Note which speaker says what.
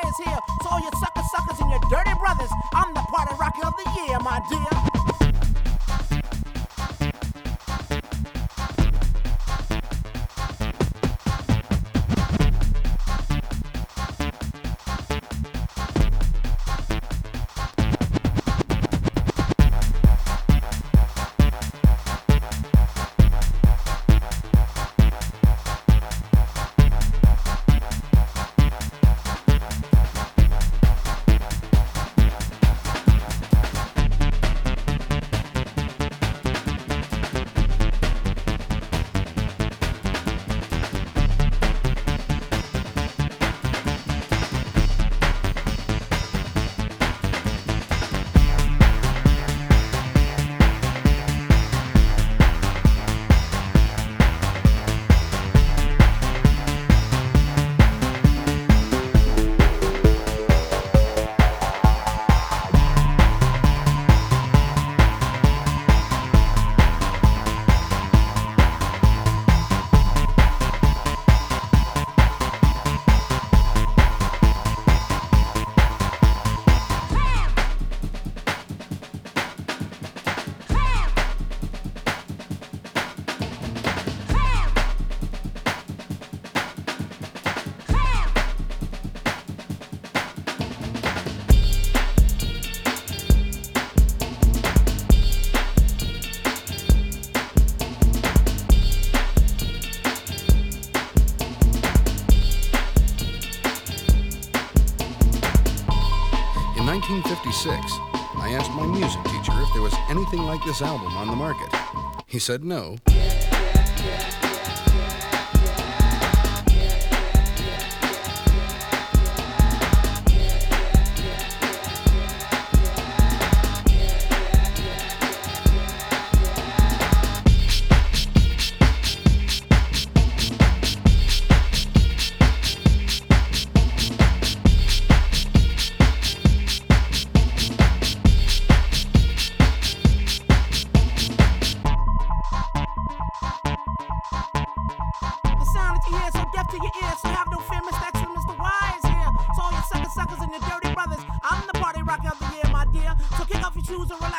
Speaker 1: is here. So all you suckers and your dirty brothers, I'm the party rocker of the year, my dear.
Speaker 2: In 1956, I asked my music teacher if there was anything like this album on the market. He said no.
Speaker 1: To your ears, so have no fear, Mr. X and Mr. Y is here. So all you suckers and your dirty brothers, I'm the party rocker of the year, my dear. So kick off your shoes and relax.